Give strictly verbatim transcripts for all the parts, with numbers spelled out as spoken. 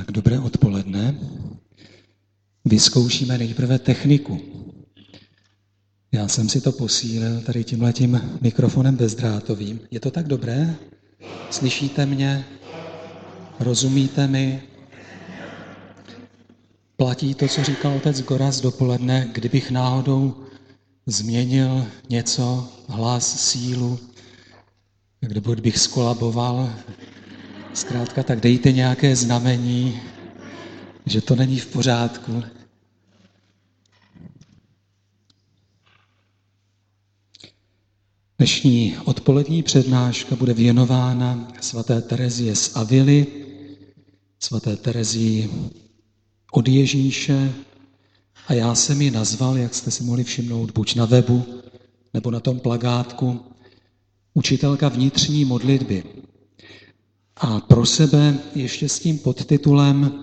Tak dobré odpoledne. Vyzkoušíme nejprve techniku. Já jsem si to posílil tady tímhletím mikrofonem bezdrátovým. Je to tak dobré? Slyšíte mě? Rozumíte mi? Platí to, co říkal otec Goraz dopoledne, kdybych náhodou změnil něco, hlas, sílu, nebo kdybych skolaboval, zkrátka tak dejte nějaké znamení, že to není v pořádku. Dnešní odpolední přednáška bude věnována svaté Terezie z Avily, svaté Terezii od Ježíše, a já jsem ji nazval, jak jste si mohli všimnout, buď na webu, nebo na tom plakátku, učitelka vnitřní modlitby. A pro sebe ještě s tím podtitulem,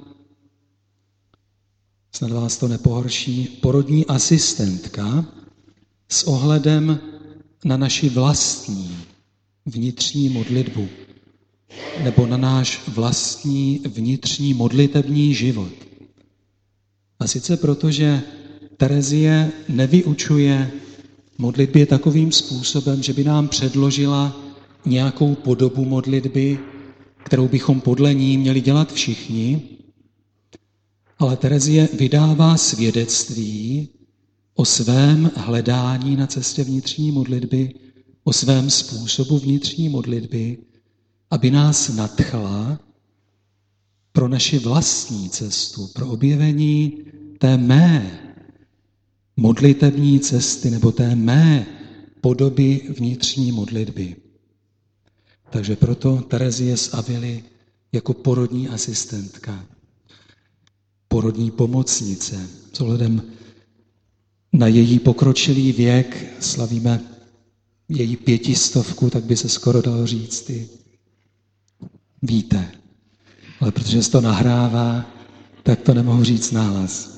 snad vás to nepohorší, porodní asistentka s ohledem na naši vlastní vnitřní modlitbu nebo na náš vlastní vnitřní modlitební život. A sice proto, že Terezie nevyučuje modlitbě takovým způsobem, že by nám předložila nějakou podobu modlitby, kterou bychom podle ní měli dělat všichni, ale Terezie vydává svědectví o svém hledání na cestě vnitřní modlitby, o svém způsobu vnitřní modlitby, aby nás nadchla pro naši vlastní cestu, pro objevení té mé modlitební cesty nebo té mé podoby vnitřní modlitby. Takže proto Terezie z Avily jako porodní asistentka, porodní pomocnice, s ohledem na její pokročilý věk, slavíme její pětistovku, tak by se skoro dalo říct, ty víte. Ale protože se to nahrává, tak to nemohu říct nahlas.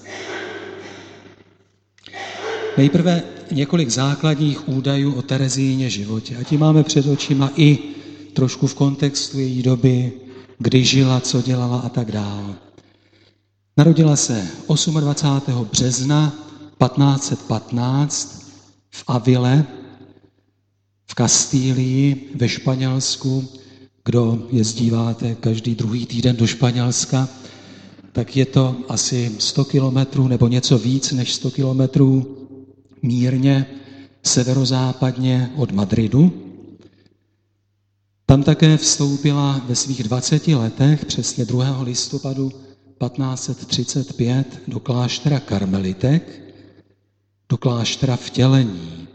Nejprve několik základních údajů o Terezíně životě. A tím máme před očima i trošku v kontextu její doby, kdy žila, co dělala a tak dále. Narodila se dvacátého osmého března patnáct set patnáct v Avile, v Kastílii, ve Španělsku. Kdo jezdíváte každý druhý týden do Španělska, tak je to asi sto kilometrů nebo něco víc než sto kilometrů mírně severozápadně od Madridu. Tam také vstoupila ve svých dvaceti letech, přesně druhého listopadu patnáct set třicet pět, do kláštera karmelitek, do kláštera vtělení.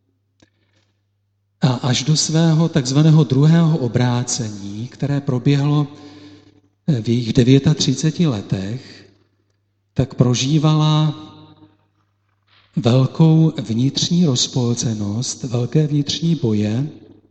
A až do svého takzvaného druhého obrácení, které proběhlo v jejich třiceti devíti letech, tak prožívala velkou vnitřní rozpolcenost, velké vnitřní boje.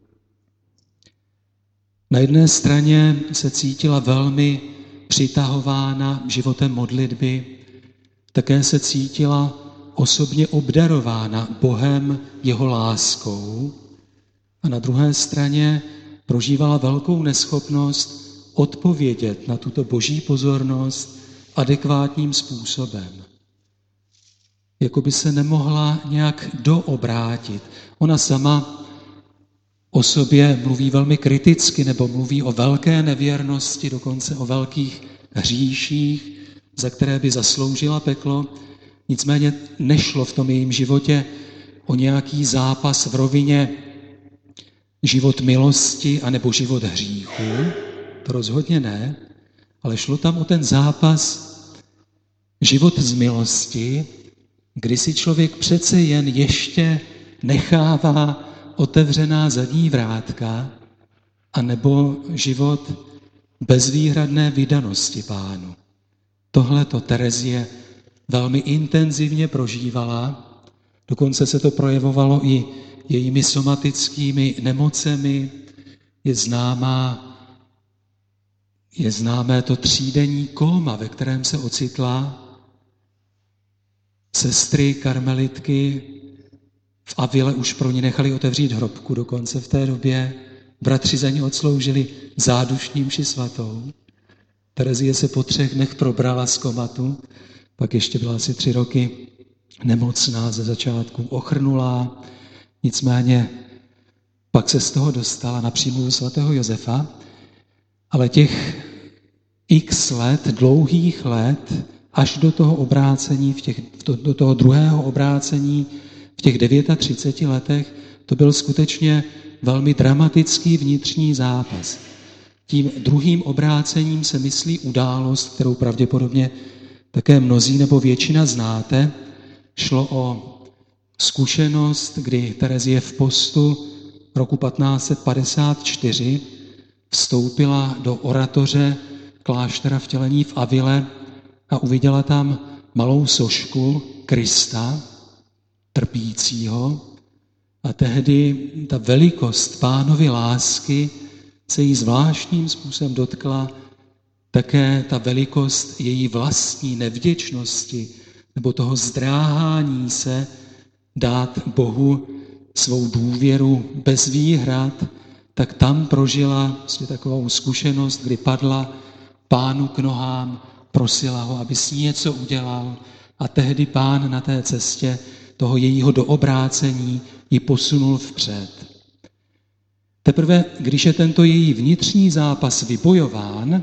Na jedné straně se cítila velmi přitahována životem modlitby, také se cítila osobně obdarována Bohem, jeho láskou, a na druhé straně prožívala velkou neschopnost odpovědět na tuto boží pozornost adekvátním způsobem. Jako by se nemohla nějak doobrátit. Ona sama o sobě mluví velmi kriticky nebo mluví o velké nevěrnosti, dokonce o velkých hříších, za které by zasloužila peklo. Nicméně nešlo v tom jejím životě o nějaký zápas v rovině život milosti anebo život hříchu, to rozhodně ne, ale šlo tam o ten zápas život z milosti, kdy si člověk přece jen ještě nechává otevřená zadní vrátka, anebo život bezvýhradné vydanosti Pánu. Tohle to Terezie velmi intenzivně prožívala, dokonce se to projevovalo i jejími somatickými nemocemi. Je známá, je známé to třídenní kóma, ve kterém se ocitla. Sestry karmelitky v Avile už pro ní nechali otevřít hrobku dokonce v té době. Bratři za ní odsloužili zádušní mši svatou. Terezie se po třech dnech probrala z komatu, pak ještě byla asi tři roky nemocná, ze začátku ochrnulá, nicméně pak se z toho dostala na přímluvu svatého Josefa, ale těch x let, dlouhých let, až do toho obrácení, v těch, do toho druhého obrácení v těch třiceti devíti letech, to byl skutečně velmi dramatický vnitřní zápas. Tím druhým obrácením se myslí událost, kterou pravděpodobně také mnozí nebo většina znáte. Šlo o zkušenost, kdy Terezie v postu roku patnáct set padesát čtyři vstoupila do oratoře kláštera Vtělení v Avile a uviděla tam malou sošku Krista, trpícího, a tehdy ta velikost Pánovy lásky se jí zvláštním způsobem dotkla, také ta velikost její vlastní nevděčnosti nebo toho zdráhání se dát Bohu svou důvěru bez výhrad, tak tam prožila vlastně takovou zkušenost, kdy padla Pánu k nohám, prosila ho, aby s ní něco udělal, a tehdy Pán na té cestě toho jejího doobrácení ji posunul vpřed. Teprve, když je tento její vnitřní zápas vybojován,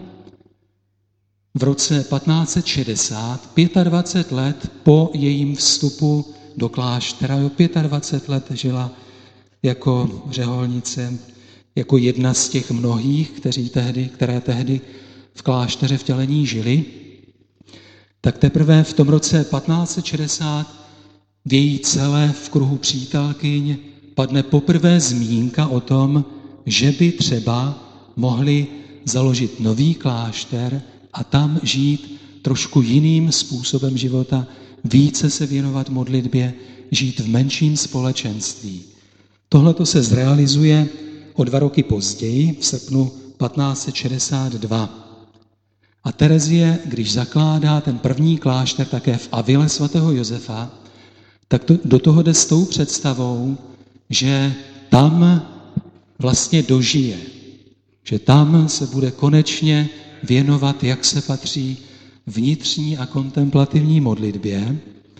v roce patnáct set šedesát, dvacet pět let po jejím vstupu do kláštera, jo, dvacet pět let žila jako řeholnice, jako jedna z těch mnohých, kteří tehdy, které tehdy v klášteře Vtělení žili, tak teprve v tom roce patnáct set šedesát v její celé v kruhu přítelkyň padne poprvé zmínka o tom, že by třeba mohli založit nový klášter a tam žít trošku jiným způsobem života, více se věnovat modlitbě, žít v menším společenství. Tohle to se zrealizuje o dva roky později, v srpnu patnáct set šedesát dva. A Terezie, když zakládá ten první klášter také v Avile svatého Josefa, tak to, do toho jde s tou představou, že tam vlastně dožije, že tam se bude konečně věnovat, jak se patří, vnitřní a kontemplativní modlitbě.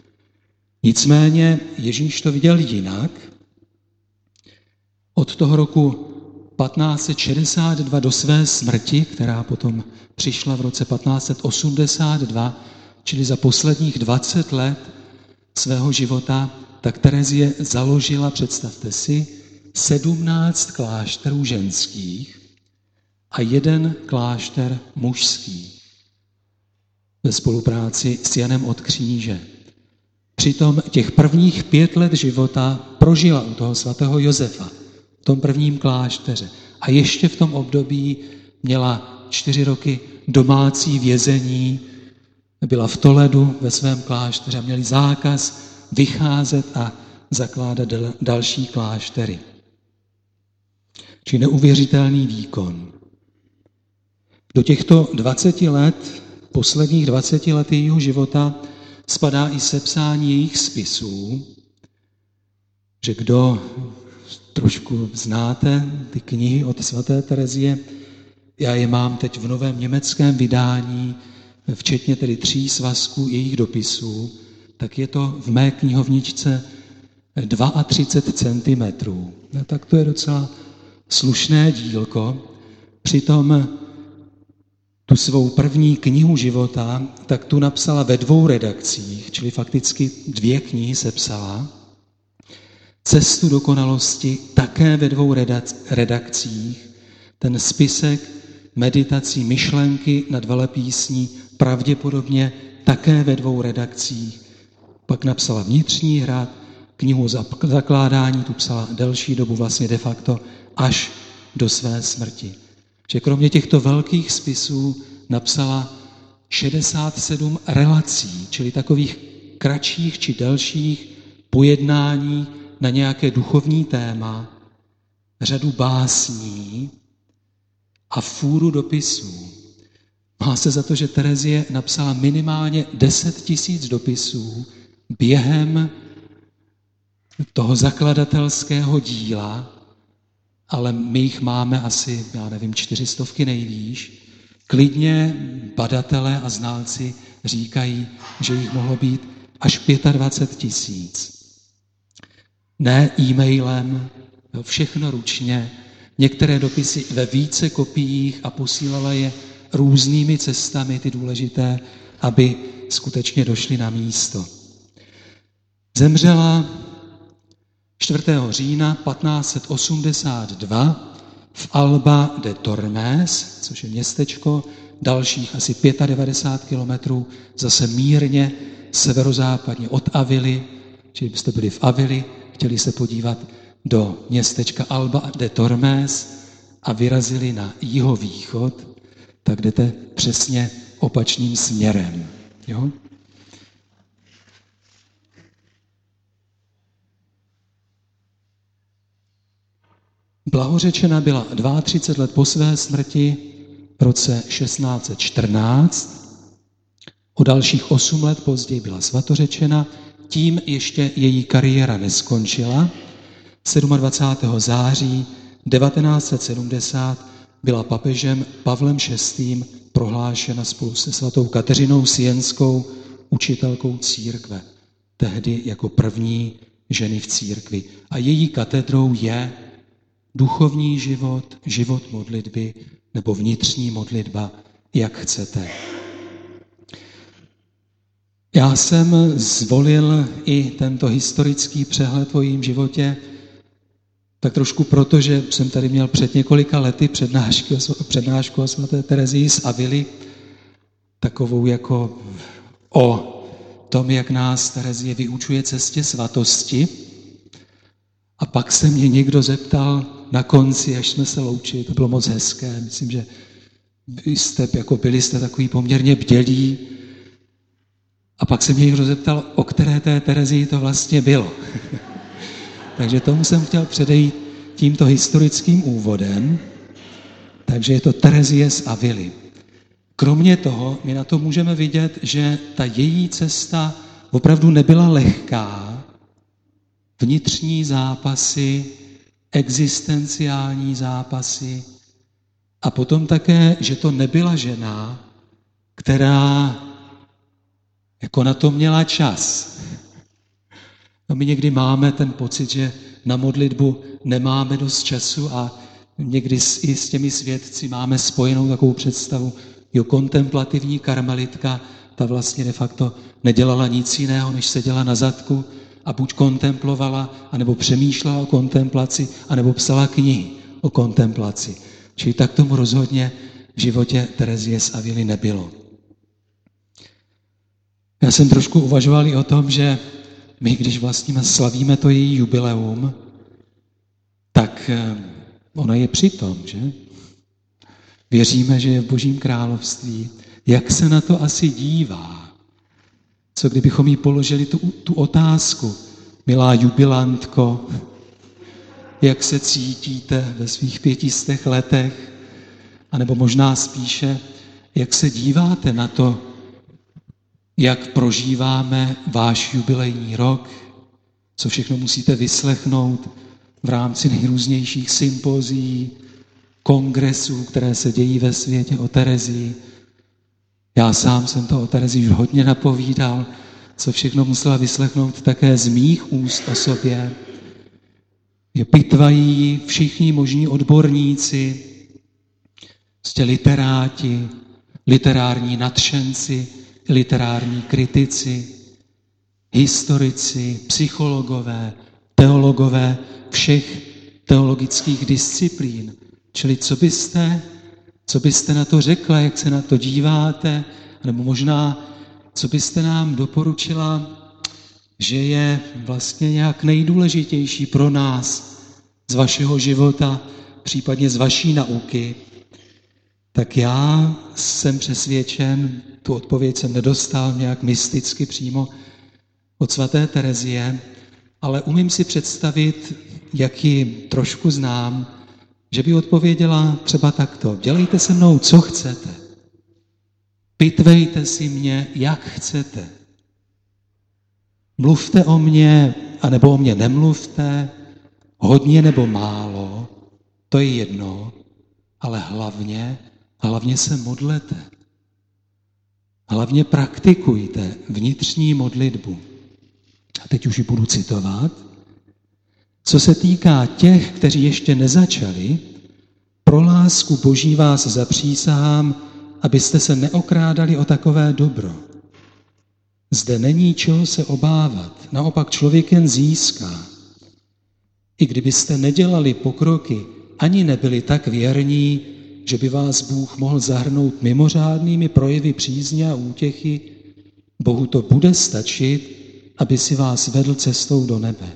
Nicméně Ježíš to viděl jinak. Od toho roku patnáct set šedesát dva do své smrti, která potom přišla v roce patnáct set osmdesát dva, čili za posledních dvacet let svého života, tak Terezie založila, představte si, sedmnáct klášterů ženských a jeden klášter mužský ve spolupráci s Janem od Kříže. Přitom těch prvních pět let života prožila u toho svatého Josefa v tom prvním klášteře a ještě v tom období měla čtyři roky domácí vězení, byla v Toledu ve svém klášteře a měli zákaz vycházet a zakládat další kláštery. Či neuvěřitelný výkon. Do těchto dvaceti let, posledních dvaceti let jejího života, spadá i sepsání jejich spisů, že kdo trošku znáte ty knihy od svaté Terezie, já je mám teď v novém německém vydání, včetně tedy tří svazků jejich dopisů, tak je to v mé knihovničce třicet dva centimetrů. No, tak to je docela slušné dílko. Přitom tu svou první knihu života, tak tu napsala ve dvou redakcích, čili fakticky dvě knihy sepsala. Cestu dokonalosti také ve dvou redakcích. Ten spisek meditací myšlenky nad velepísní pravděpodobně také ve dvou redakcích. Pak napsala Vnitřní hrad, knihu zakládání, tu psala delší dobu, vlastně de facto až do své smrti. Že kromě těchto velkých spisů napsala šedesát sedm relací, čili takových kratších či delších pojednání na nějaké duchovní téma, řadu básní a fůru dopisů. Má se za to, že Terezie napsala minimálně deset tisíc dopisů během toho zakladatelského díla, ale my jich máme asi, já nevím, čtyřistovky nejvýš. Klidně badatelé a znalci říkají, že jich mohlo být až dvacet pět tisíc. Ne e-mailem, všechno ručně, některé dopisy ve více kopiích a posílala je různými cestami, ty důležité, aby skutečně došli na místo. Zemřela čtvrtého října patnáct set osmdesát dva v Alba de Tormes, což je městečko, dalších asi devadesát pět kilometrů, zase mírně severozápadně od Avily, čili byste byli v Avily, chtěli se podívat do městečka Alba de Tormes a vyrazili na jihovýchod, tak jdete přesně opačným směrem. Jo? Blahořečena byla třicet dva let po své smrti v roce šestnáct set čtrnáct. O dalších osm let později byla svatořečena, tím ještě její kariéra neskončila. dvacátého sedmého září devatenáct set sedmdesát byla papežem Pavlem šestým prohlášena spolu se svatou Kateřinou Sienskou učitelkou církve, tehdy jako první ženy v církvi. A její katedrou je duchovní život, život modlitby nebo vnitřní modlitba, jak chcete. Já jsem zvolil i tento historický přehled o jejím životě, tak trošku proto, že jsem tady měl před několika lety přednášku, přednášku o svaté Terezii z Avily, takovou jako o tom, jak nás Terezie vyučuje cestě svatosti. A pak se mě někdo zeptal na konci, až jsme se loučili, to bylo moc hezké, myslím, že jste, jako byli jste takový poměrně bdělí. A pak se mě někdo zeptal, o které té Terezii to vlastně bylo. Takže tomu jsem chtěl předejít tímto historickým úvodem. Takže je to Terezie z Avily. Kromě toho, my na to můžeme vidět, že ta její cesta opravdu nebyla lehká. Vnitřní zápasy, existenciální zápasy a potom také, že to nebyla žena, která jako na to měla čas. No my někdy máme ten pocit, že na modlitbu nemáme dost času a někdy i s těmi svědci máme spojenou takovou představu, jo, kontemplativní karmelitka, ta vlastně de facto nedělala nic jiného, než seděla na zadku a buď kontemplovala, anebo přemýšlela o kontemplaci, anebo psala knihy o kontemplaci. Čili tak tomu rozhodně v životě Terezie z Avily nebylo. Já jsem trošku uvažoval i o tom, že my, když vlastně slavíme to její jubileum, tak ona je přitom, že? Věříme, že je v Božím království. Jak se na to asi dívá? Co kdybychom jí položili tu, tu otázku, milá jubilantko, jak se cítíte ve svých pětistech letech, anebo možná spíše, jak se díváte na to, jak prožíváme váš jubilejní rok, co všechno musíte vyslechnout v rámci nejrůznějších sympozí, kongresů, které se dějí ve světě o Terezii. Já sám jsem to o Terezii už hodně napovídal, co všechno musela vyslechnout také z mých úst o sobě. Je pitvají všichni možní odborníci, prostě literáti, literární nadšenci, literární kritici, historici, psychologové, teologové všech teologických disciplín. Čili co byste, co byste na to řekla, jak se na to díváte, nebo možná, co byste nám doporučila, že je vlastně nějak nejdůležitější pro nás z vašeho života, případně z vaší nauky, tak já jsem přesvědčen, tu odpověď jsem nedostal nějak mysticky přímo od svaté Terezie, ale umím si představit, jak ji trošku znám, že by odpověděla třeba takto. Dělejte se mnou, co chcete. Pitvejte si mě, jak chcete. Mluvte o mně, anebo o mně nemluvte, hodně nebo málo, to je jedno, ale hlavně, hlavně se modlete. Hlavně praktikujte vnitřní modlitbu. A teď už ji budu citovat. Co se týká těch, kteří ještě nezačali, pro lásku Boží vás zapřísahám, abyste se neokrádali o takové dobro. Zde není čeho se obávat, naopak člověk jen získá. I kdybyste nedělali pokroky, ani nebyli tak věrní, že by vás Bůh mohl zahrnout mimořádnými projevy přízně a útěchy, Bohu to bude stačit, aby si vás vedl cestou do nebe.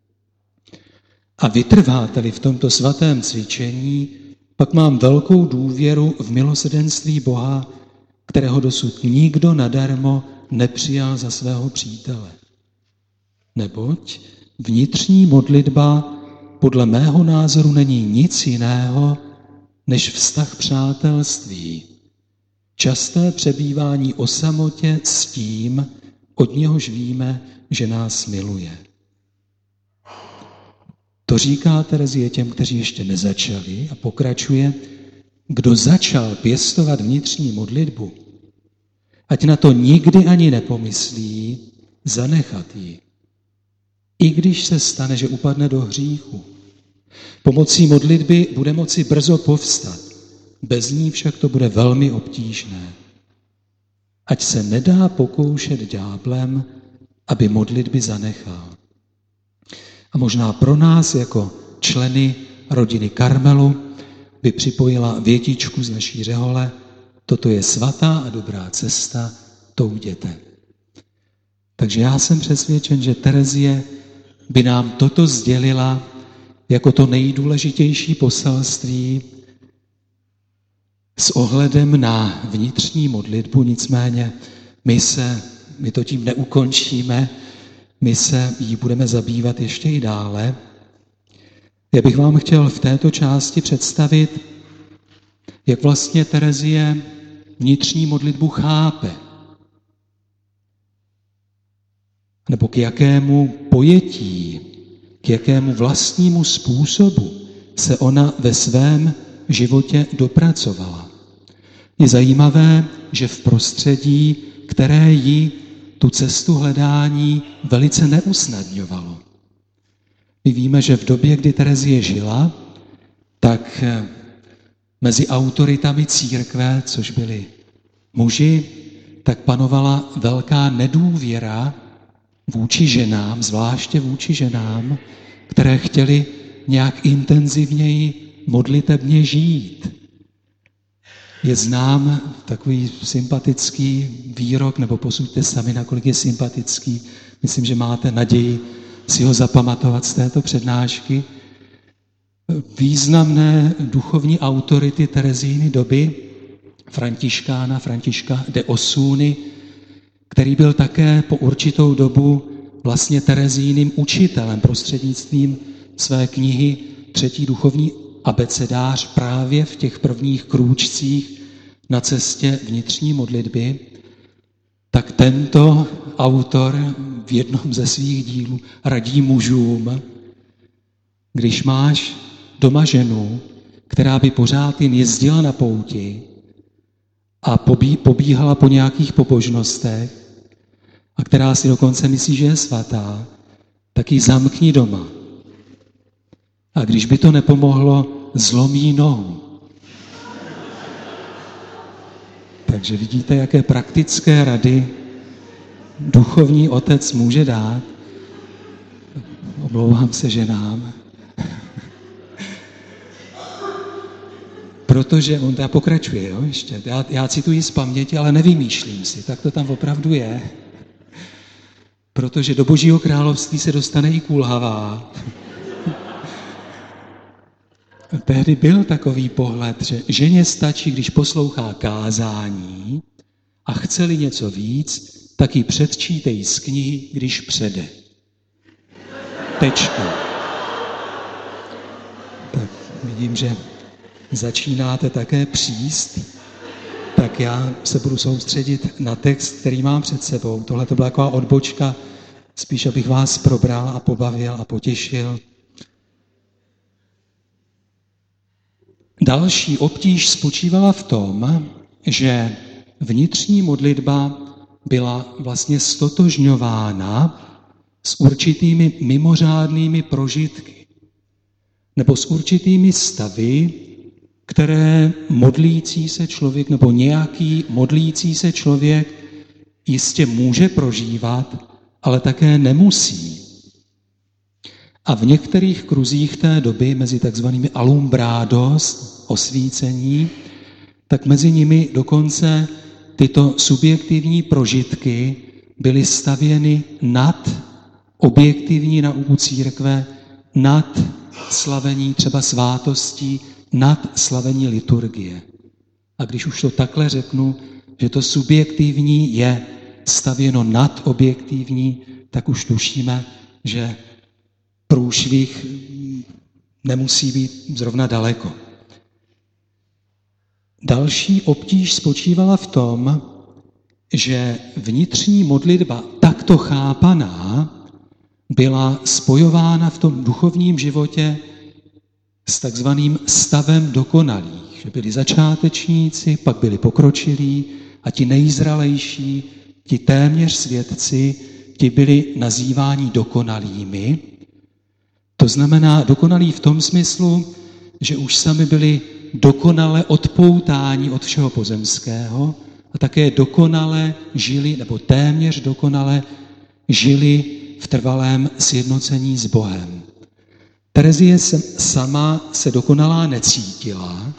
A vytrváte-li v tomto svatém cvičení, pak mám velkou důvěru v milosrdenství Boha, kterého dosud nikdo nadarmo nepřijal za svého přítele. Neboť vnitřní modlitba podle mého názoru není nic jiného, než vztah přátelství. Časté přebývání o samotě s tím, od něhož víme, že nás miluje. To říká Terezie těm, kteří ještě nezačali a pokračuje, kdo začal pěstovat vnitřní modlitbu, ať na to nikdy ani nepomyslí zanechat ji. I když se stane, že upadne do hříchu. Pomocí modlitby bude moci brzo povstat, bez ní však to bude velmi obtížné. Ať se nedá pokoušet ďáblem, aby modlitby zanechal. A možná pro nás jako členy rodiny Karmelu by připojila větičku z naší řehole, toto je svatá a dobrá cesta, to jděte. Takže já jsem přesvědčen, že Terezie by nám toto sdělila jako to nejdůležitější poselství s ohledem na vnitřní modlitbu, nicméně my se, my to tím neukončíme, my se jí budeme zabývat ještě i dále. Já bych vám chtěl v této části představit, jak vlastně Terezie vnitřní modlitbu chápe, nebo k jakému pojetí, k jakému vlastnímu způsobu se ona ve svém životě dopracovala. Je zajímavé, že v prostředí, které jí tu cestu hledání velice neusnadňovalo. My víme, že v době, kdy Terezie žila, tak mezi autoritami církve, což byli muži, tak panovala velká nedůvěra vůči ženám, zvláště vůči ženám, které chtěly nějak intenzivněji modlitebně žít. Je znám takový sympatický výrok, nebo posuďte sami, nakolik je sympatický. Myslím, že máte naději si ho zapamatovat z této přednášky. Významné duchovní autority Terezíny doby, Františkána, Františka de Osuny, který byl také po určitou dobu vlastně Terezíným učitelem prostřednictvím své knihy Třetí duchovní abecedář právě v těch prvních krůčcích na cestě vnitřní modlitby, tak tento autor v jednom ze svých dílů radí mužům, když máš doma ženu, která by pořád jen jezdila na pouti a pobí, pobíhala po nějakých pobožnostech a která si dokonce myslí, že je svatá, tak ji zamkni doma. A když by to nepomohlo, zlomí nohu. Takže vidíte, jaké praktické rady duchovní otec může dát. Omlouvám se ženám. Protože, on teda pokračuje, jo, ještě. Já, já cituji z paměti, ale nevymýšlím si, tak to tam opravdu je. Protože do Božího království se dostane i kulhavá. Tehdy byl takový pohled, že ženě stačí, když poslouchá kázání a chce-li něco víc, tak ji předčítej z knihy, když přede. Tečka. Tak vidím, že začínáte také příst, tak já se budu soustředit na text, který mám před sebou. Tohle to byla taková odbočka, spíš abych vás probral a pobavil a potěšil. Další obtíž spočívala v tom, že vnitřní modlitba byla vlastně stotožňována s určitými mimořádnými prožitky nebo s určitými stavy, které modlící se člověk nebo nějaký modlící se člověk jistě může prožívat, ale také nemusí. A v některých kruzích té doby, mezi takzvanými alumbrados, osvícení, tak mezi nimi dokonce tyto subjektivní prožitky byly stavěny nad objektivní nauku církve, nad slavení třeba svátostí, nad slavení liturgie. A když už to takhle řeknu, že to subjektivní je stavěno nad objektivní, tak už tušíme, že průšvih nemusí být zrovna daleko. Další obtíž spočívala v tom, že vnitřní modlitba takto chápaná byla spojována v tom duchovním životě s takzvaným stavem dokonalých. Že byli začátečníci, pak byli pokročilí a ti nejzralejší, ti téměř svědci, ti byli nazýváni dokonalými. To znamená dokonalí v tom smyslu, že už sami byli dokonale odpoutáni od všeho pozemského a také dokonale žili, nebo téměř dokonale žili v trvalém sjednocení s Bohem. Terezie sama se dokonalá necítila,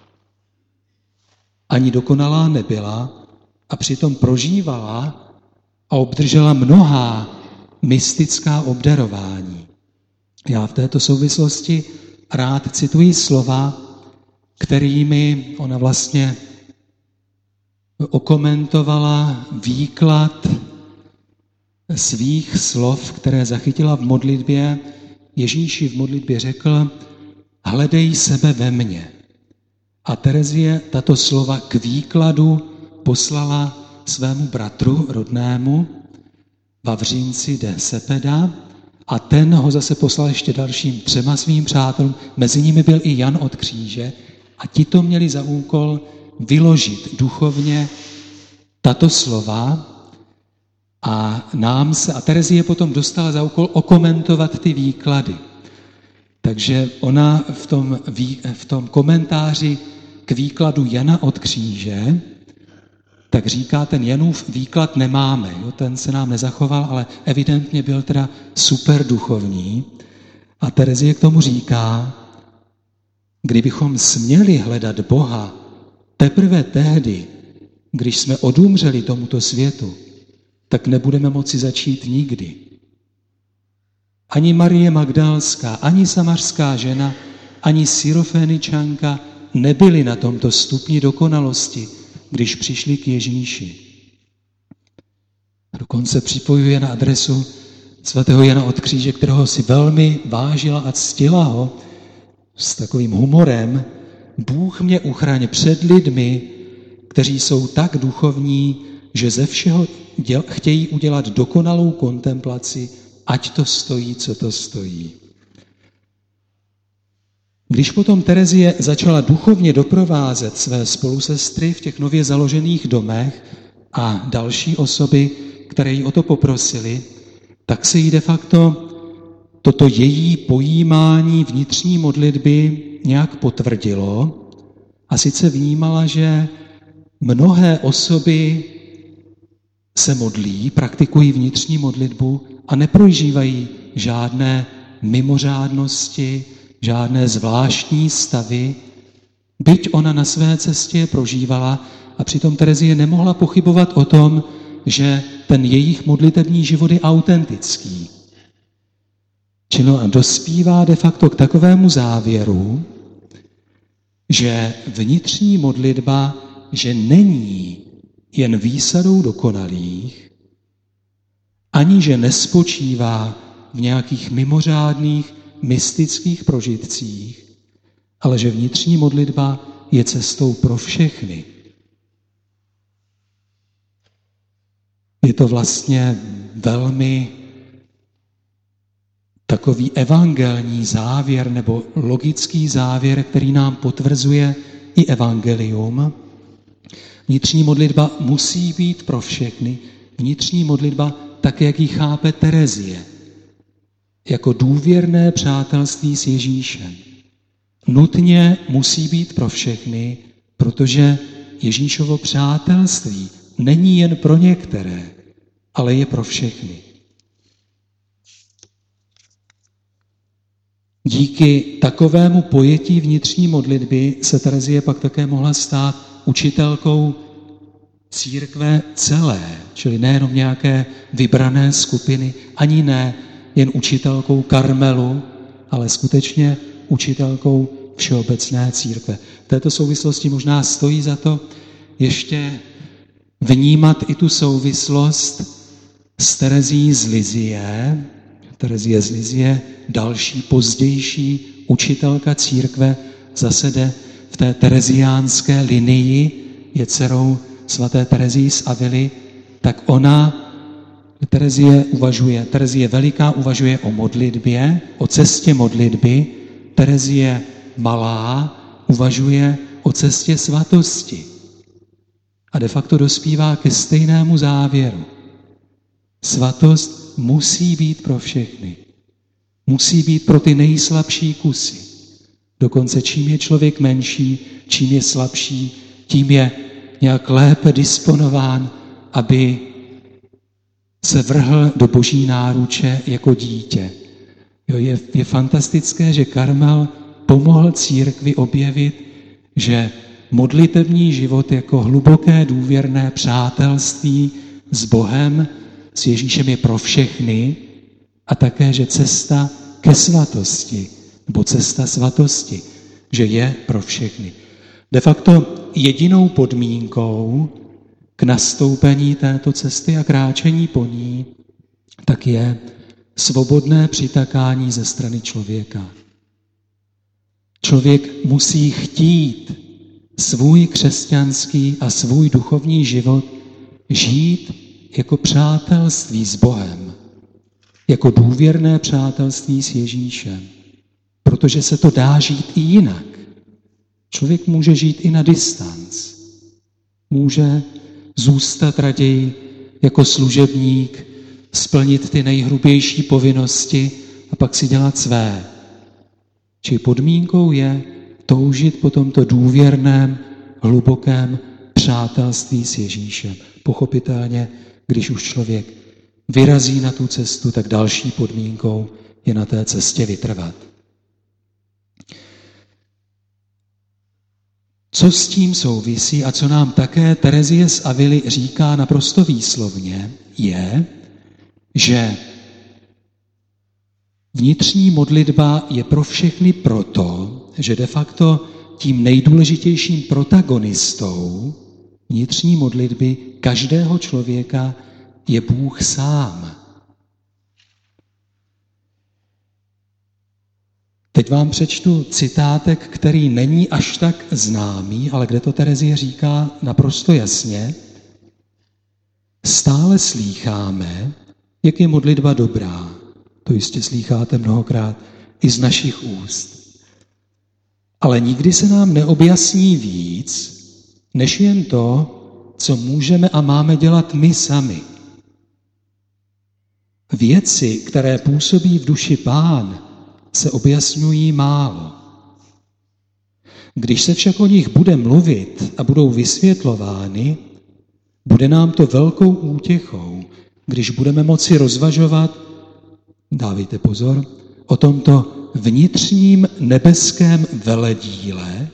ani dokonalá nebyla a přitom prožívala a obdržela mnohá mystická obdarování. Já v této souvislosti rád cituji slova, kterými ona vlastně okomentovala výklad svých slov, které zachytila v modlitbě. Ježíši v modlitbě řekl: hledej sebe ve mně. A Terezie tato slova k výkladu poslala svému bratru rodnému, Vavřínci de Cepeda, a ten ho zase poslal ještě dalším třema svým přátelům, mezi nimi byl i Jan od kříže, a ti to měli za úkol vyložit duchovně tato slova a nám se, a Terezie potom dostala za úkol okomentovat ty výklady. Takže ona v tom, v tom komentáři k výkladu Jana od kříže, tak říká, ten Janův výklad nemáme, jo, ten se nám nezachoval, ale evidentně byl teda super duchovní. A Terezie k tomu říká, kdybychom směli hledat Boha teprve tehdy, když jsme odumřeli tomuto světu, tak nebudeme moci začít nikdy. Ani Marie Magdalská, ani samařská žena, ani Syrofeničanka nebyli na tomto stupni dokonalosti, když přišli k Ježíši. Dokonce připojuje na adresu svatého Jana od kříže, kterého si velmi vážila a ctila ho, s takovým humorem: Bůh mě uchraň před lidmi, kteří jsou tak duchovní, že ze všeho děl- chtějí udělat dokonalou kontemplaci, ať to stojí, co to stojí. Když potom Terezie začala duchovně doprovázet své spolusestry v těch nově založených domech a další osoby, které ji o to poprosili, tak se jí de facto toto její pojímání vnitřní modlitby nějak potvrdilo a sice vnímala, že mnohé osoby se modlí, praktikují vnitřní modlitbu a neprožívají žádné mimořádnosti, žádné zvláštní stavy, byť ona na své cestě je prožívala, a přitom Terezie nemohla pochybovat o tom, že ten jejich modlitební život je autentický. Čili ona dospívá de facto k takovému závěru, že vnitřní modlitba, že není jen výsadou dokonalých, ani že nespočívá v nějakých mimořádných mystických prožitcích, ale že vnitřní modlitba je cestou pro všechny. Je to vlastně velmi takový evangelní závěr nebo logický závěr, který nám potvrzuje i evangelium. Vnitřní modlitba musí být pro všechny. Vnitřní modlitba, tak jak ji chápe Terezie, jako důvěrné přátelství s Ježíšem. Nutně musí být pro všechny, protože Ježíšovo přátelství není jen pro některé, ale je pro všechny. Díky takovému pojetí vnitřní modlitby se Terezie pak také mohla stát učitelkou církve celé, čili nejenom nějaké vybrané skupiny, ani ne jen učitelkou Karmelu, ale skutečně učitelkou všeobecné církve. V této souvislosti možná stojí za to ještě vnímat i tu souvislost s Terezií z Lizie. Terezie z Lizie, další pozdější učitelka církve, zase jde v té tereziánské linii, je dcerou svaté Terezii z Avily, tak ona, Terezie uvažuje, Terezie Veliká uvažuje o modlitbě, o cestě modlitby, Terezie Malá uvažuje o cestě svatosti. A de facto dospívá ke stejnému závěru. Svatost musí být pro všechny. Musí být pro ty nejslabší kusy. Dokonce čím je člověk menší, čím je slabší, tím je nějak lépe disponován, aby se vrhl do boží náruče jako dítě. Jo, je, je fantastické, že Karmel pomohl církvi objevit, že modlitební život jako hluboké důvěrné přátelství s Bohem, s Ježíšem je pro všechny a také, že cesta ke svatosti, nebo cesta svatosti, že je pro všechny. De facto jedinou podmínkou k nastoupení této cesty a kráčení po ní, tak je svobodné přitakání ze strany člověka. Člověk musí chtít svůj křesťanský a svůj duchovní život žít jako přátelství s Bohem, jako důvěrné přátelství s Ježíšem, protože se to dá žít i jinak. Člověk může žít i na distanc. Může zůstat raději jako služebník, splnit ty nejhrubější povinnosti a pak si dělat své. Či podmínkou je toužit po tomto důvěrném, hlubokém přátelství s Ježíšem. Pochopitelně, když už člověk vyrazí na tu cestu, tak další podmínkou je na té cestě vytrvat. Co s tím souvisí a co nám také Terezie z Avily říká naprosto výslovně, je, že vnitřní modlitba je pro všechny proto, že de facto tím nejdůležitějším protagonistou vnitřní modlitby každého člověka je Bůh sám. Teď vám přečtu citátek, který není až tak známý, ale kde to Terezie říká naprosto jasně. Stále slýcháme, jak je modlitba dobrá. To jistě slýcháte mnohokrát i z našich úst. Ale nikdy se nám neobjasní víc, než jen to, co můžeme a máme dělat my sami. Věci, které působí v duši Pán, se objasňují málo. Když se však o nich bude mluvit a budou vysvětlovány, bude nám to velkou útěchou, když budeme moci rozvažovat, dávejte pozor, o tomto vnitřním nebeském veledíle,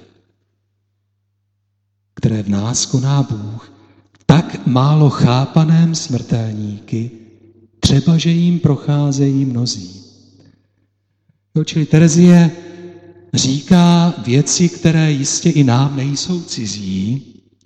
které v nás koná Bůh, tak málo chápaném smrtelníky, třeba že jim procházejí mnozí. Jo, čili Terezie říká věci, které jistě i nám nejsou cizí.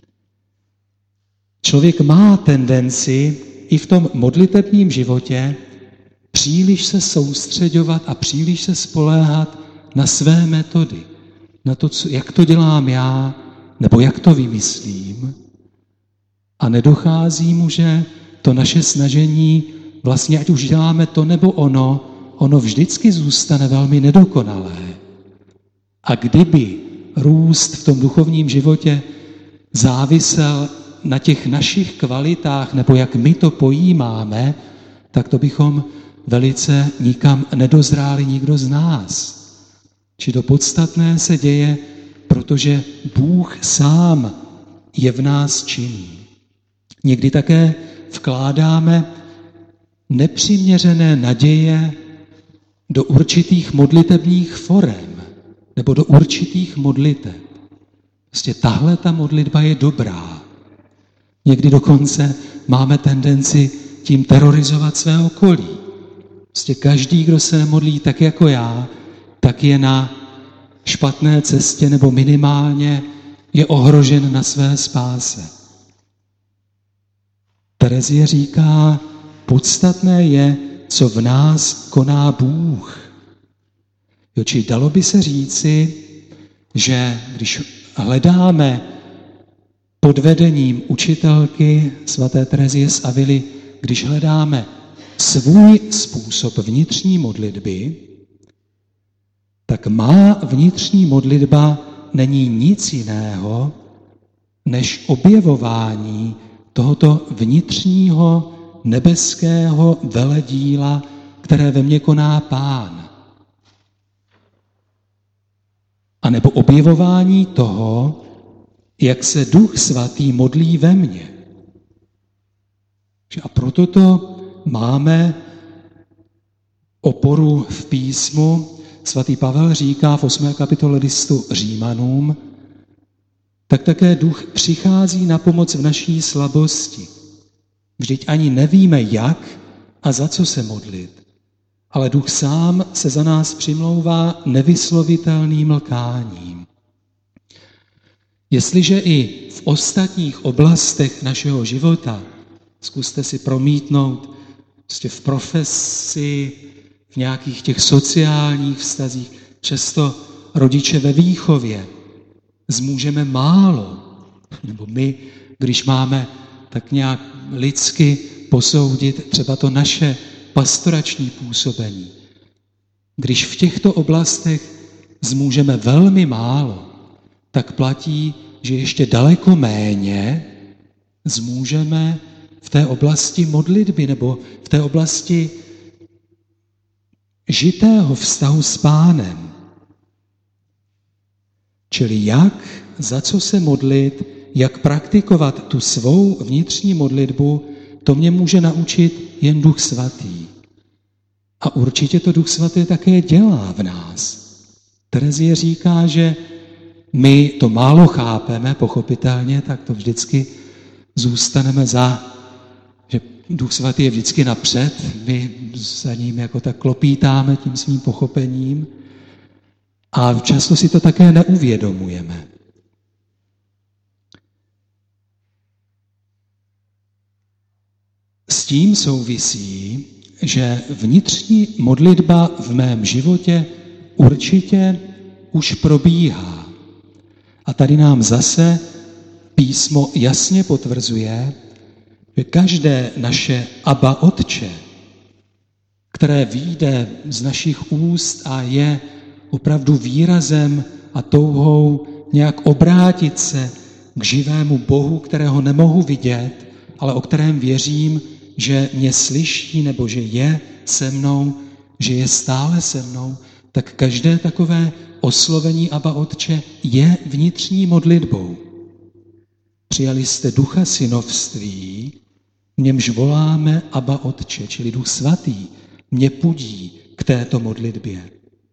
Člověk má tendenci i v tom modlitebním životě příliš se soustředovat a příliš se spoléhat na své metody, na to, co, jak to dělám já, nebo jak to vymyslím. A nedochází mu, že to naše snažení, vlastně ať už děláme to nebo ono, ono vždycky zůstane velmi nedokonalé. A kdyby růst v tom duchovním životě závisel na těch našich kvalitách, nebo jak my to pojímáme, tak to bychom velice nikam nedozráli nikdo z nás. Či to podstatné se děje, protože Bůh sám je v nás činný. Někdy také vkládáme nepřiměřené naděje do určitých modlitebních forem nebo do určitých modliteb. Prostě tahle ta modlitba je dobrá. Někdy dokonce máme tendenci tím terorizovat své okolí. Prostě každý, kdo se nemodlí tak jako já, tak je na špatné cestě nebo minimálně je ohrožen na své spáse. Terezie říká, podstatné je, co v nás koná Bůh. Jo, či dalo by se říci, že když hledáme pod vedením učitelky svaté Terezie z Avily, když hledáme svůj způsob vnitřní modlitby, tak má vnitřní modlitba není nic jiného, než objevování tohoto vnitřního nebeského veledíla, které ve mně koná Pán. A nebo objevování toho, jak se Duch Svatý modlí ve mně. A proto to máme oporu v písmu. Svatý Pavel říká v osmé kapitole listu Římanům, tak také Duch přichází na pomoc v naší slabosti. Vždyť ani nevíme, jak a za co se modlit, ale Duch sám se za nás přimlouvá nevyslovitelným lkáním. Jestliže i v ostatních oblastech našeho života, zkuste si promítnout prostě v profesi, v nějakých těch sociálních vztazích, často rodiče ve výchově, zmůžeme málo, nebo my, když máme tak nějak lidsky posoudit třeba to naše pastorační působení. Když v těchto oblastech zmůžeme velmi málo, tak platí, že ještě daleko méně zmůžeme v té oblasti modlitby nebo v té oblasti žitého vztahu s Pánem. Čili jak, za co se modlit, jak praktikovat tu svou vnitřní modlitbu, to mě může naučit jen Duch Svatý. A určitě to Duch Svatý také dělá v nás. Terezie říká, že my to málo chápeme, pochopitelně, tak to vždycky zůstaneme za, že Duch Svatý je vždycky napřed, my za ním jako tak klopítáme tím svým pochopením a často si to také neuvědomujeme. S tím souvisí, že vnitřní modlitba v mém životě určitě už probíhá. A tady nám zase písmo jasně potvrzuje, že každé naše Abba Otče, které vyjde z našich úst a je opravdu výrazem a touhou nějak obrátit se k živému Bohu, kterého nemohu vidět, ale o kterém věřím, že mě slyší nebo že je se mnou, že je stále se mnou, tak každé takové oslovení Abba Otče je vnitřní modlitbou. Přijali jste ducha synovství, v němž voláme Abba Otče, čili Duch Svatý mě pudí k této modlitbě.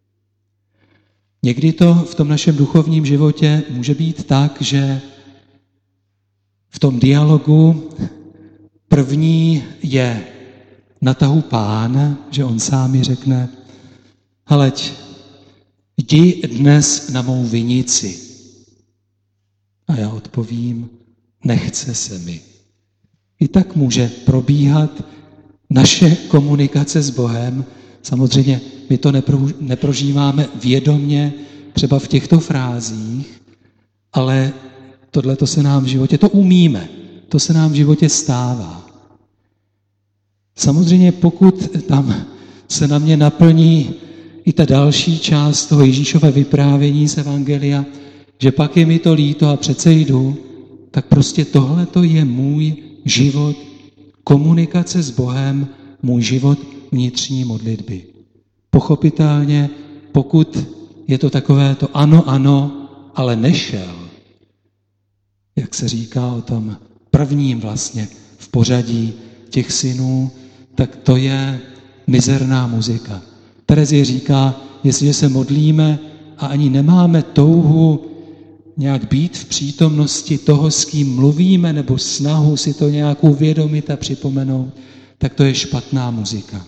Někdy to v tom našem duchovním životě může být tak, že v tom dialogu první je na tahu Pán, že on sám mi řekne, heleď, jdi dnes na mou vinici. A já odpovím, nechce se mi. I tak může probíhat naše komunikace s Bohem. Samozřejmě my to nepro, neprožíváme vědomně třeba v těchto frázích, ale tohle to se nám v životě, to umíme, to se nám v životě stává. Samozřejmě pokud tam se na mě naplní i ta další část toho Ježíšova vyprávění z Evangelia, že pak je mi to líto a přece jdu, tak prostě tohleto je můj život, komunikace s Bohem, můj život vnitřní modlitby. Pochopitelně, pokud je to takové to ano, ano, ale nešel, jak se říká o tom prvním vlastně v pořadí těch synů, tak to je mizerná muzika. Terezie říká, jestliže se modlíme a ani nemáme touhu nějak být v přítomnosti toho, s kým mluvíme, nebo snahu si to nějak uvědomit a připomenout, tak to je špatná muzika.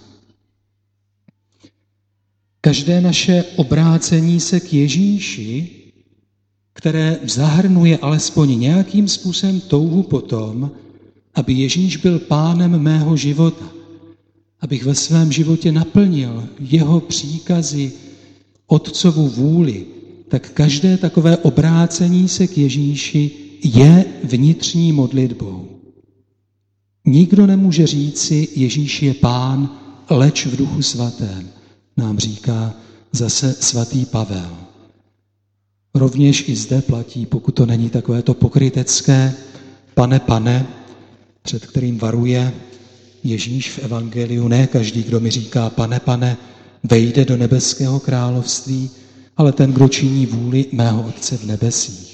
Každé naše obrácení se k Ježíši, které zahrnuje alespoň nějakým způsobem touhu potom, aby Ježíš byl pánem mého života, abych ve svém životě naplnil jeho příkazy, Otcovu vůli, tak každé takové obrácení se k Ježíši je vnitřní modlitbou. Nikdo nemůže říci, Ježíš je pán, leč v Duchu svatém, nám říká zase svatý Pavel. Rovněž i zde platí, pokud to není takové to pokrytecké pane, pane, před kterým varuje Ježíš v Evangeliu. Ne každý, kdo mi říká pane, pane, vejde do nebeského království, ale ten, kdo činí vůli mého Otce v nebesích.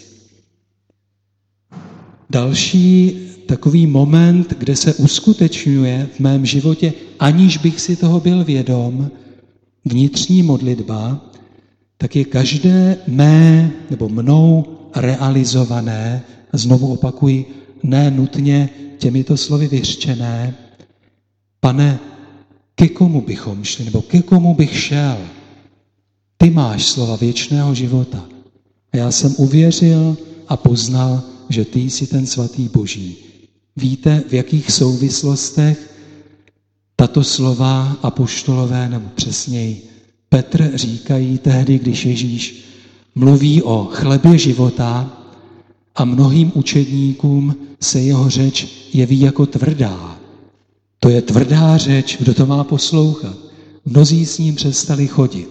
Další takový moment, kde se uskutečňuje v mém životě, aniž bych si toho byl vědom, vnitřní modlitba, tak je každé mé nebo mnou realizované, a znovu opakuji, ne nutně těmito slovy vyřčené, pane, ke komu bychom šli, nebo ke komu bych šel? Ty máš slova věčného života. A já jsem uvěřil a poznal, že ty jsi ten svatý Boží. Víte, v jakých souvislostech tato slova apoštolové, nebo přesněji Petr říkají tehdy, když Ježíš mluví o chlebě života a mnohým učedníkům se jeho řeč jeví jako tvrdá. To je tvrdá řeč, kdo to má poslouchat. Mnozí s ním přestali chodit.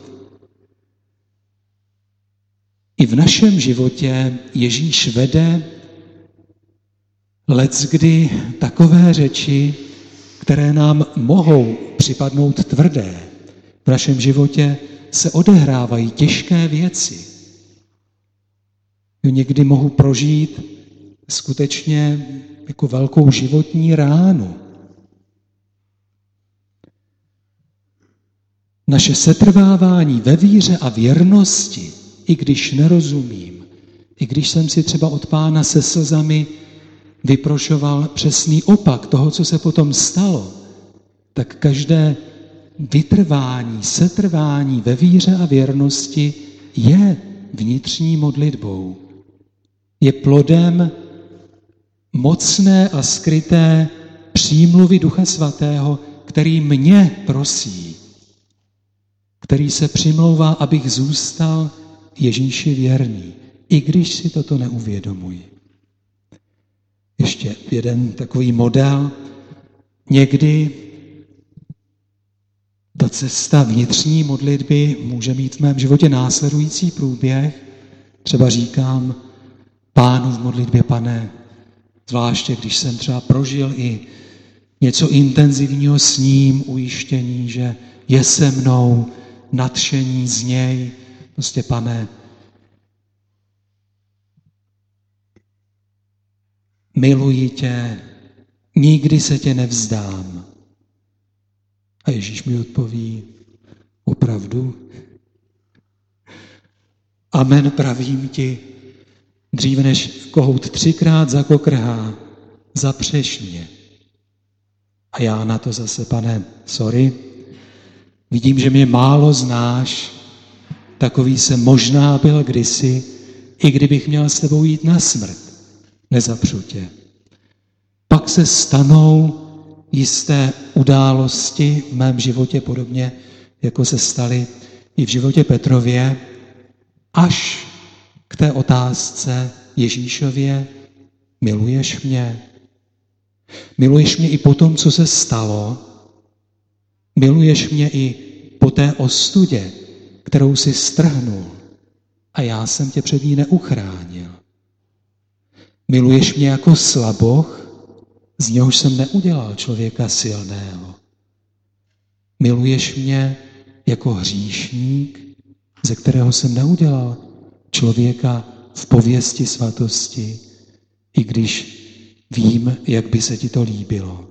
I v našem životě Ježíš vede leckdy takové řeči, které nám mohou připadnout tvrdé. V našem životě se odehrávají těžké věci. Někdy mohu prožít skutečně jako velkou životní ránu. Naše setrvávání ve víře a věrnosti, i když nerozumím, i když jsem si třeba od Pána se slzami vyprošoval přesný opak toho, co se potom stalo, tak každé vytrvání, setrvání ve víře a věrnosti je vnitřní modlitbou. Je plodem mocné a skryté přímluvy Ducha Svatého, který mě prosí, který se přimlouvá, abych zůstal Ježíši věrný, i když si toto neuvědomuji. Ještě jeden takový model. Někdy ta cesta vnitřní modlitby může mít v mém životě následující průběh. Třeba říkám Pánu v modlitbě, Pane, zvláště když jsem třeba prožil i něco intenzivního s ním, ujištění, že je se mnou, nadšení z něj, prostě Pane, miluji tě, nikdy se tě nevzdám. A Ježíš mi odpoví, opravdu? Amen, pravím ti, dříve než kohout třikrát zakokrhá, zapřeš mě. A já na to zase, Pane, sorry, vidím, že mě málo znáš, takový jsem možná byl kdysi, i kdybych měl s tebou jít na smrt, nezapřu tě. Pak se stanou jisté události v mém životě, podobně jako se staly i v životě Petrově, až k té otázce Ježíšově, miluješ mě? Miluješ mě i po tom, co se stalo? Miluješ mě i té ostudě, kterou si strhnul a já jsem tě před ní neuchránil. Miluješ mě jako slaboch, z něhož jsem neudělal člověka silného. Miluješ mě jako hříšník, ze kterého jsem neudělal člověka v pověsti svatosti, i když vím, jak by se ti to líbilo.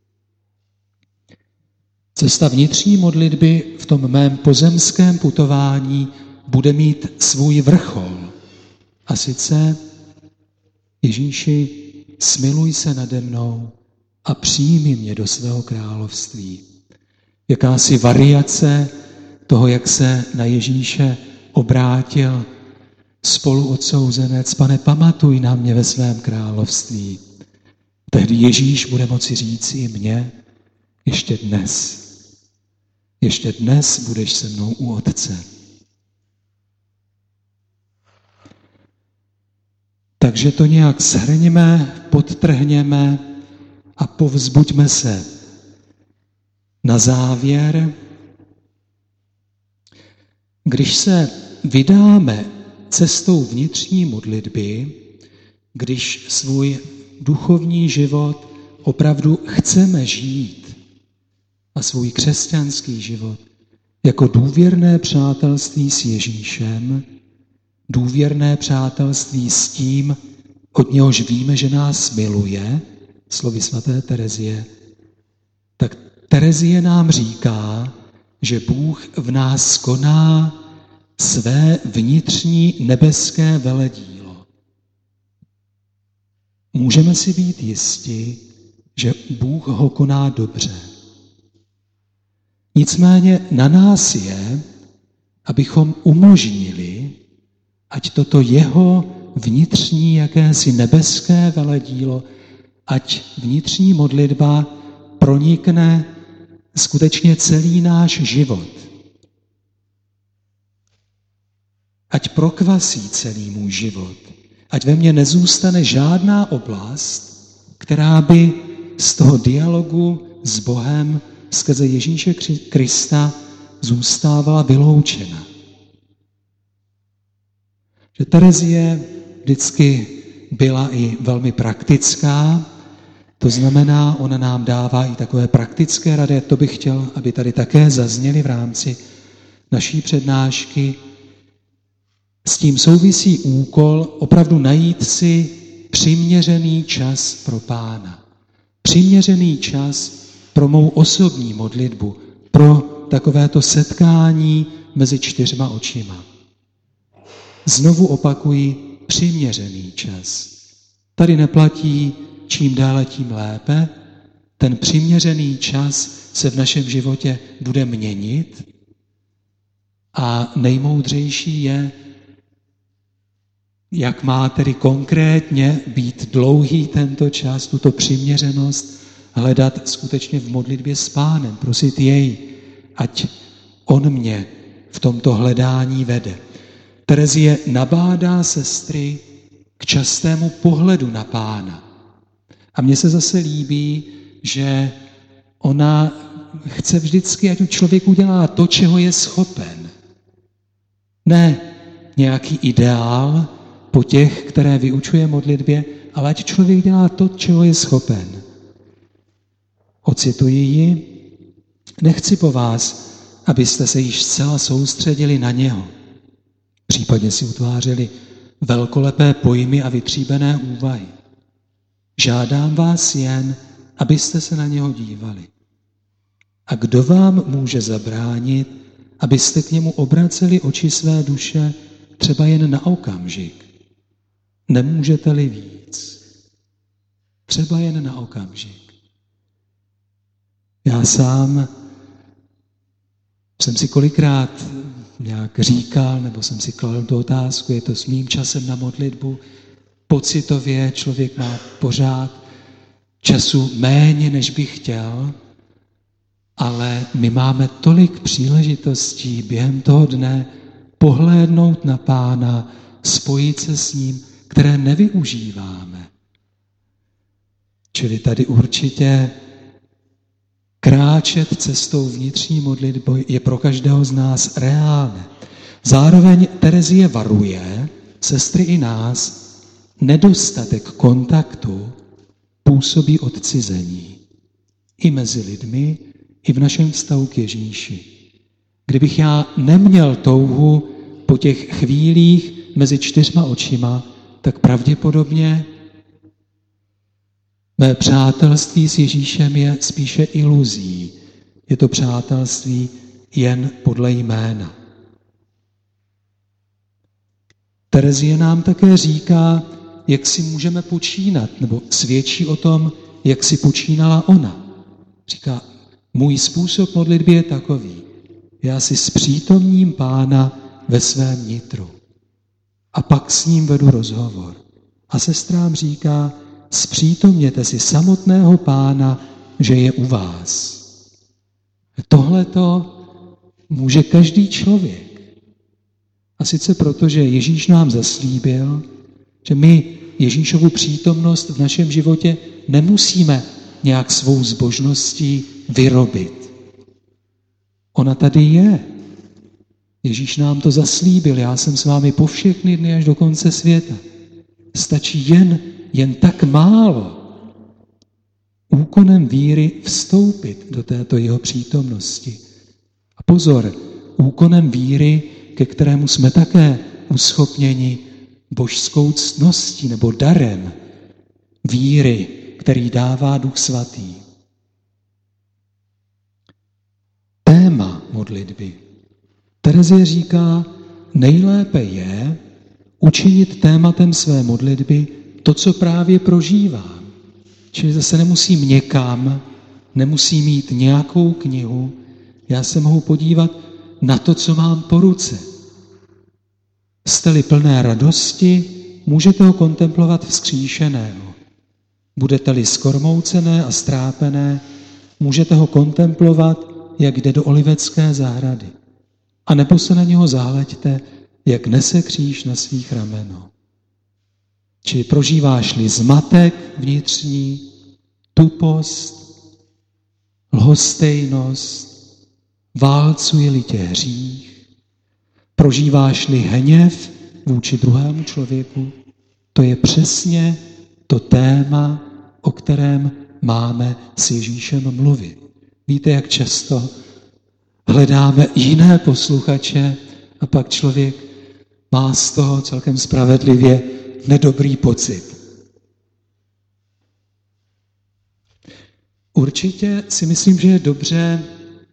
Cesta vnitřní modlitby v tom mém pozemském putování bude mít svůj vrchol. A sice Ježíši, smiluj se nade mnou a přijmi mě do svého království. Jakási variace toho, jak se na Ježíše obrátil spoluodsouzenec: Pane, pamatuj na mě ve svém království. Tehdy Ježíš bude moci říct i mně: ještě dnes, ještě dnes budeš se mnou u Otce. Takže to nějak shrňme, podtrhněme a povzbuďme se. Na závěr, když se vydáme cestou vnitřní modlitby, když svůj duchovní život opravdu chceme žít a svůj křesťanský život jako důvěrné přátelství s Ježíšem, důvěrné přátelství s tím, od něhož víme, že nás miluje, slovy svaté Terezie, tak Terezie nám říká, že Bůh v nás koná své vnitřní nebeské veledílo. Můžeme si být jisti, že Bůh ho koná dobře. Nicméně na nás je, abychom umožnili, ať toto jeho vnitřní jakési nebeské veledílo, ať vnitřní modlitba pronikne skutečně celý náš život. Ať prokvasí celý můj život. Ať ve mně nezůstane žádná oblast, která by z toho dialogu s Bohem skrze Ježíše Krista zůstávala vyloučena. Že Terezie vždycky byla i velmi praktická, to znamená, ona nám dává i takové praktické rady, to bych chtěl, aby tady také zazněly v rámci naší přednášky. S tím souvisí úkol opravdu najít si přiměřený čas pro Pána. Přiměřený čas pro mou osobní modlitbu, pro takovéto setkání mezi čtyřma očima. Znovu opakuji, přiměřený čas. Tady neplatí čím dále, tím lépe. Ten přiměřený čas se v našem životě bude měnit a nejmoudřejší je, jak má tedy konkrétně být dlouhý tento čas, tuto přiměřenost, hledat skutečně v modlitbě s Pánem, prosit jej, ať on mě v tomto hledání vede. Terezie nabádá sestry k častému pohledu na Pána. A mně se zase líbí, že ona chce vždycky, ať člověk udělá to, čeho je schopen. Ne nějaký ideál po těch, které vyučuje modlitbě, ale ať člověk dělá to, čeho je schopen. Ocituji ji: nechci po vás, abyste se již zcela soustředili na něho. Případně si utvářeli velkolepé pojmy a vytříbené úvahy. Žádám vás jen, abyste se na něho dívali. A kdo vám může zabránit, abyste k němu obraceli oči své duše třeba jen na okamžik? Nemůžete-li víc? Třeba jen na okamžik. Já sám jsem si kolikrát nějak říkal, nebo jsem si kladl tu otázku, je to s mým časem na modlitbu, pocitově člověk má pořád času méně, než by chtěl, ale my máme tolik příležitostí během toho dne pohlédnout na Pána, spojit se s ním, které nevyužíváme. Čili tady určitě kráčet cestou vnitřní modlitby je pro každého z nás reálné. Zároveň Terezie varuje, sestry i nás, nedostatek kontaktu působí odcizení. I mezi lidmi, i v našem vztahu k Ježíši. Kdybych já neměl touhu po těch chvílích mezi čtyřma očima, tak pravděpodobně mé přátelství s Ježíšem je spíše iluzí. Je to přátelství jen podle jména. Terezie nám také říká, jak si můžeme počínat, nebo svědčí o tom, jak si počínala ona. Říká, můj způsob modlitby je takový. Já si zpřítomním Pána ve svém nitru. A pak s ním vedu rozhovor. A sestrám říká, zpřítomněte si samotného Pána, že je u vás. Tohleto může každý člověk. A sice proto, že Ježíš nám zaslíbil, že my Ježíšovu přítomnost v našem životě nemusíme nějak svou zbožností vyrobit. Ona tady je. Ježíš nám to zaslíbil, já jsem s vámi po všechny dny až do konce světa. Stačí jen, jen tak málo úkonem víry vstoupit do této jeho přítomnosti. A pozor, úkonem víry, ke kterému jsme také uschopněni božskou ctností nebo darem víry, který dává Duch Svatý. Téma modlitby. Terezie říká, nejlépe je učinit tématem své modlitby to, co právě prožívám. Čili zase nemusím někam, nemusím mít nějakou knihu, já se mohu podívat na to, co mám po ruce. Jste-li plné radosti, můžete ho kontemplovat vzkříšeného. Budete-li skormoucené a strápené, můžete ho kontemplovat, jak jde do olivecké zahrady. A nebo se na něho zahleďte, jak nese kříž na svých rameno. Či prožíváš-li zmatek vnitřní, tupost, lhostejnost, válcuje-li tě hřích, prožíváš-li hněv vůči druhému člověku, to je přesně to téma, o kterém máme s Ježíšem mluvit. Víte, jak často hledáme jiné posluchače a pak člověk má z toho celkem spravedlivě nedobrý pocit. Určitě si myslím, že je dobře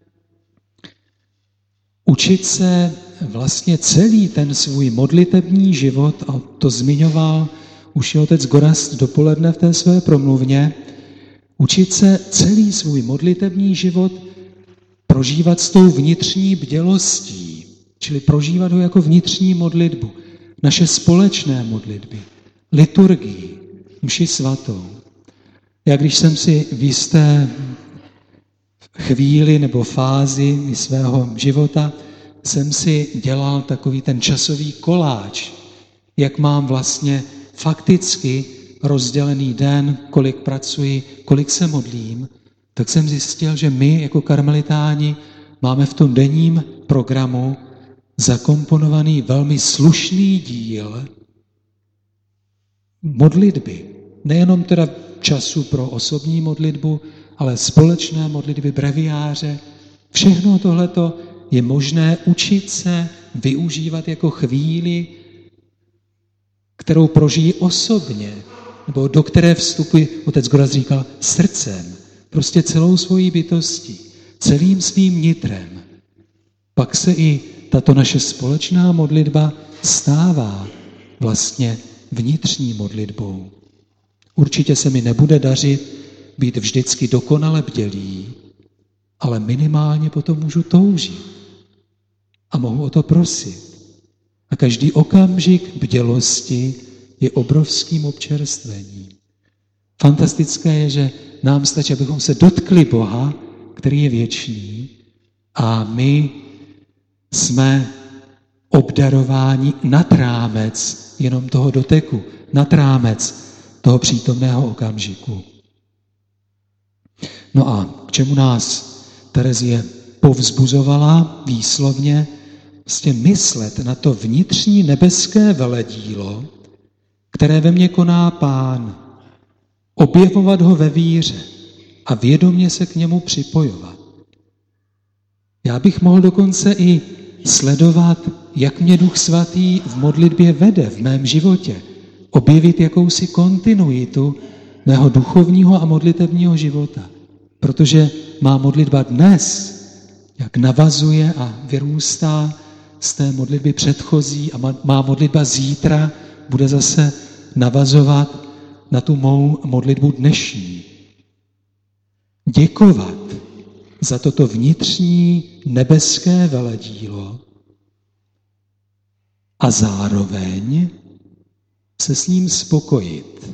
učit se vlastně celý ten svůj modlitební život, a to zmiňoval už je otec Gorast dopoledne v té své promluvně, učit se celý svůj modlitební život prožívat s tou vnitřní bdělostí, čili prožívat ho jako vnitřní modlitbu, naše společné modlitby, liturgii, mši svatou. Já když jsem si v jisté chvíli nebo fázi svého života jsem si dělal takový ten časový koláč, jak mám vlastně fakticky rozdělený den, kolik pracuji, kolik se modlím, tak jsem zjistil, že my jako karmelitáni máme v tom denním programu zakomponovaný velmi slušný díl modlitby. Nejenom teda času pro osobní modlitbu, ale společné modlitby, breviáře. Všechno tohleto je možné učit se využívat jako chvíli, kterou prožijí osobně, nebo do které vstupuje, otec Goraz říkal, srdcem, prostě celou svojí bytostí, celým svým nitrem. Pak se i tato naše společná modlitba stává vlastně vnitřní modlitbou. Určitě se mi nebude dařit být vždycky dokonale bdělý, ale minimálně potom můžu toužit a mohu o to prosit. A každý okamžik bdělosti je obrovským občerstvením. Fantastické je, že nám stačí, abychom se dotkli Boha, který je věčný, a my jsme obdarováni nad rámec jenom toho doteku, nad rámec toho přítomného okamžiku. No a k čemu nás Terezie povzbuzovala výslovně, vlastně myslet na to vnitřní nebeské veledílo, které ve mně koná Pán, objevovat ho ve víře a vědomě se k němu připojovat. Já bych mohl dokonce i sledovat, jak mě Duch Svatý v modlitbě vede v mém životě, objevit jakousi kontinuitu mého duchovního a modlitebního života. Protože má modlitba dnes, jak navazuje a vyrůstá z té modlitby předchozí a má modlitba zítra bude zase navazovat na tu mou modlitbu dnešní. Děkovat za toto vnitřní nebeské veledílo a zároveň se s ním spokojit.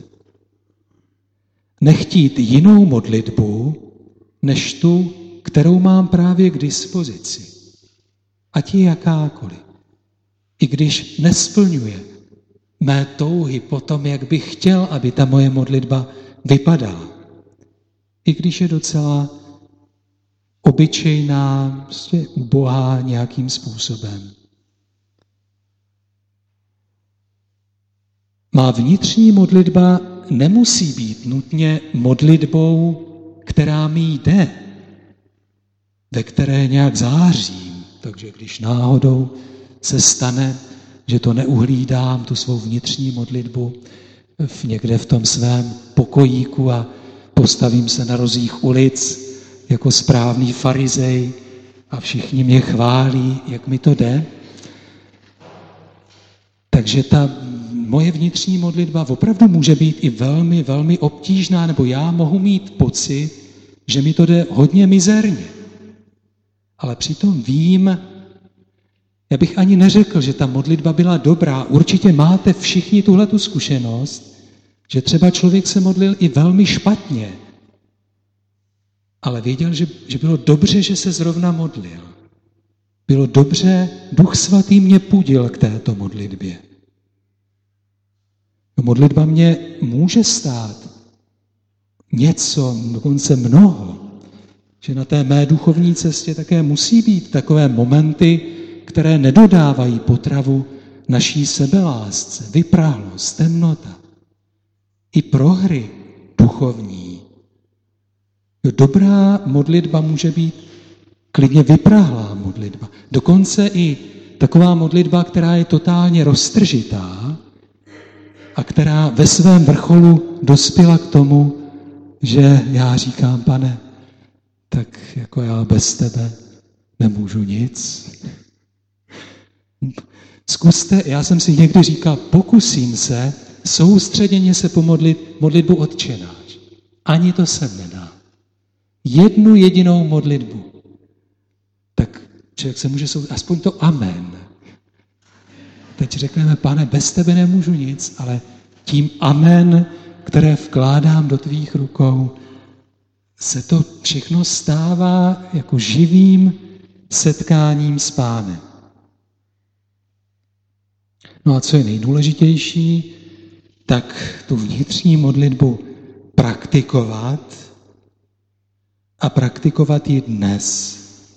Nechtít jinou modlitbu, než tu, kterou mám právě k dispozici. Ať je jakákoliv. I když nesplňuje mé touhy po tom, jak bych chtěl, aby ta moje modlitba vypadala. I když je docela obyčejná, prostě ubohá nějakým způsobem. Má vnitřní modlitba nemusí být nutně modlitbou, která mi jde, ve které nějak zářím. Takže když náhodou se stane, že to neuhlídám, tu svou vnitřní modlitbu v někde v tom svém pokojíku a postavím se na rozích ulic jako správný farizej a všichni mě chválí, jak mi to jde. Takže ta moje vnitřní modlitba opravdu může být i velmi, velmi obtížná, nebo já mohu mít pocit, že mi to jde hodně mizerně. Ale přitom vím, já bych ani neřekl, že ta modlitba byla dobrá. Určitě máte všichni tuhletu zkušenost, že třeba člověk se modlil i velmi špatně, ale věděl, že, že bylo dobře, že se zrovna modlil. Bylo dobře, Duch Svatý mě pudil k této modlitbě. No, modlitba mě může stát něco, dokonce mnoho, že na té mé duchovní cestě také musí být takové momenty, které nedodávají potravu naší sebelásce, vyprahlost, temnota. I prohry duchovní. Jo, dobrá modlitba může být klidně vyprahlá modlitba. Dokonce i taková modlitba, která je totálně roztržitá a která ve svém vrcholu dospěla k tomu, že já říkám, Pane, tak jako já bez tebe nemůžu nic. Zkuste, já jsem si někdy říkal, pokusím se soustředěně se pomodlit modlitbu Otčenáš. Ani to se nedá. Jednu jedinou modlitbu. Tak člověk se může soustředit, aspoň to amen. Teď řekneme, Pane, bez tebe nemůžu nic, ale tím amen, které vkládám do tvých rukou, se to všechno stává jako živým setkáním s Pánem. No a co je nejdůležitější, tak tu vnitřní modlitbu praktikovat a praktikovat ji dnes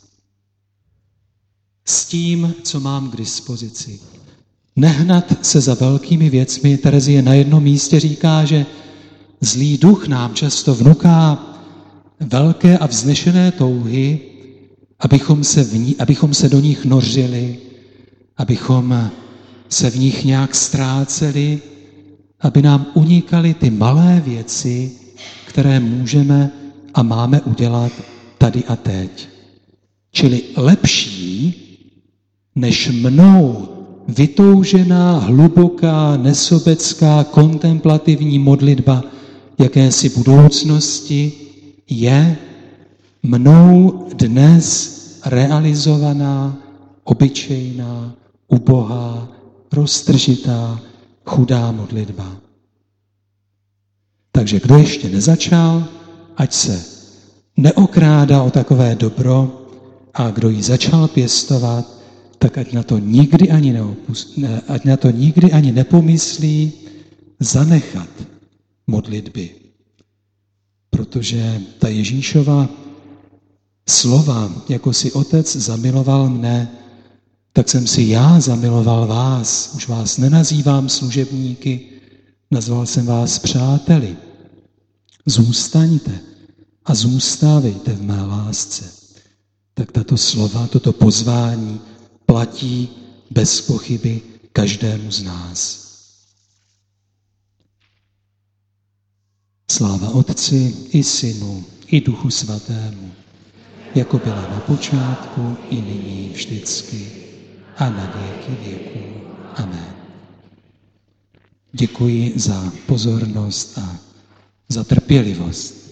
s tím, co mám k dispozici. Nehnat se za velkými věcmi. Terezie na jednom místě říká, že zlý duch nám často vnuká velké a vznešené touhy, abychom se, v ní, abychom se do nich nořili, abychom se v nich nějak ztráceli, aby nám unikaly ty malé věci, které můžeme a máme udělat tady a teď. Čili lepší, než mnou vytoužená, hluboká, nesobecká, kontemplativní modlitba jakési budoucnosti je mnou dnes realizovaná, obyčejná, ubohá, roztržitá, chudá modlitba. Takže kdo ještě nezačal, ať se neokrádá o takové dobro a kdo ji začal pěstovat, tak ať na to nikdy ani, neopust, ne, ať na to nikdy ani nepomyslí zanechat modlitby. Protože ta Ježíšova slova, jako si Otec zamiloval mne, tak jsem si já zamiloval vás. Už vás nenazývám služebníky, nazval jsem vás přáteli. Zůstaňte a zůstávejte v mé lásce. Tak tato slova, toto pozvání platí bez pochyby každému z nás. Sláva Otci i Synu i Duchu Svatému, jako byla na počátku i nyní vždycky a na věky věků. Amen. Děkuji za pozornost a za trpělivost.